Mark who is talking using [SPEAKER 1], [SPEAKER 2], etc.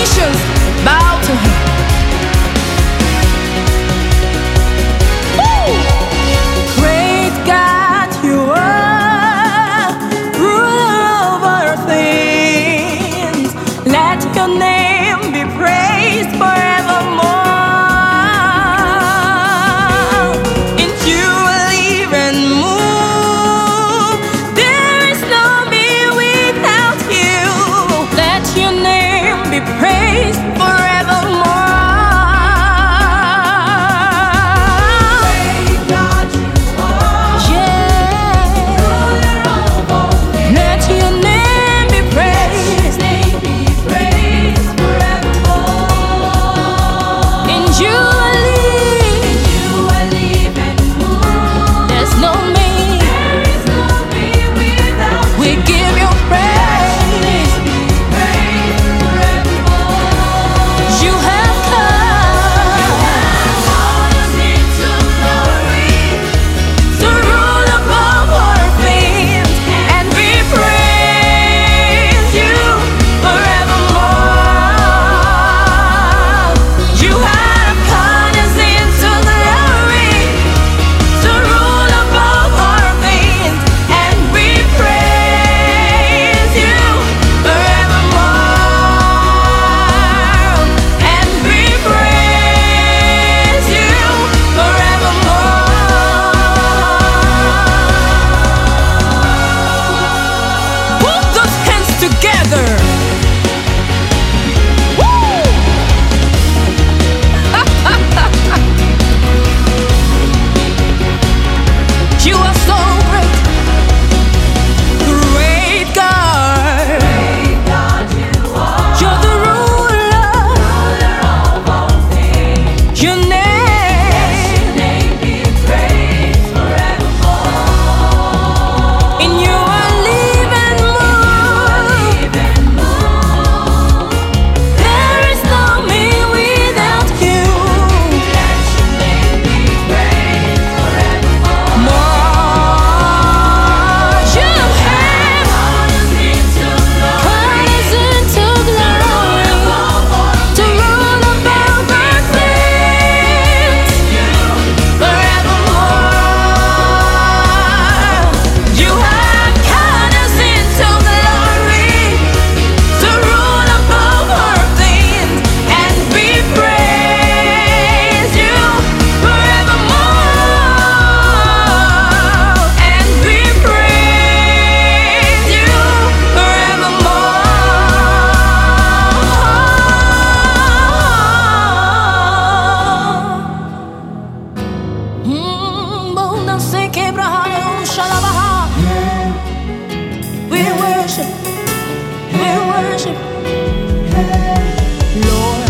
[SPEAKER 1] nations bow to him. Woo! Great God, you are ruler over things. Let your name be praised forevermore. In you I live and move. There is no me without you. Let your name be praised forevermore.
[SPEAKER 2] Great God, you are
[SPEAKER 1] Yeah.
[SPEAKER 2] ruler over things.
[SPEAKER 1] Let your name be praised.
[SPEAKER 2] His name be praised forevermore.
[SPEAKER 1] In you I live.
[SPEAKER 2] You I live and move.
[SPEAKER 1] There's no me.
[SPEAKER 2] There is no me without you.
[SPEAKER 1] We give you praise.
[SPEAKER 2] Be praised forevermore.
[SPEAKER 1] You have come
[SPEAKER 2] Called us into glory.
[SPEAKER 1] to rule above all things, and we praise you forevermore. You have called us into glory to rule above all things, and we praise you forevermore. And we praise you forevermore. Put those hands together. Woo! You are so great, great God.
[SPEAKER 2] Great God, you are
[SPEAKER 1] You're the ruler.
[SPEAKER 2] ruler of all things.
[SPEAKER 1] Your name,
[SPEAKER 2] Name be praised forevermore.
[SPEAKER 1] in you I live and move.
[SPEAKER 2] Live and move.
[SPEAKER 1] There is no me without you.
[SPEAKER 2] Let your name be praised forevermore.
[SPEAKER 1] More you have
[SPEAKER 2] Called us into
[SPEAKER 1] called
[SPEAKER 2] glory.
[SPEAKER 1] us into glory to rule above all things forevermore. You have called us into glory to rule above all things, and we praise you forevermore. And we praise you forevermore. Bona se quebra haleu shalabaha. We worship, Lord.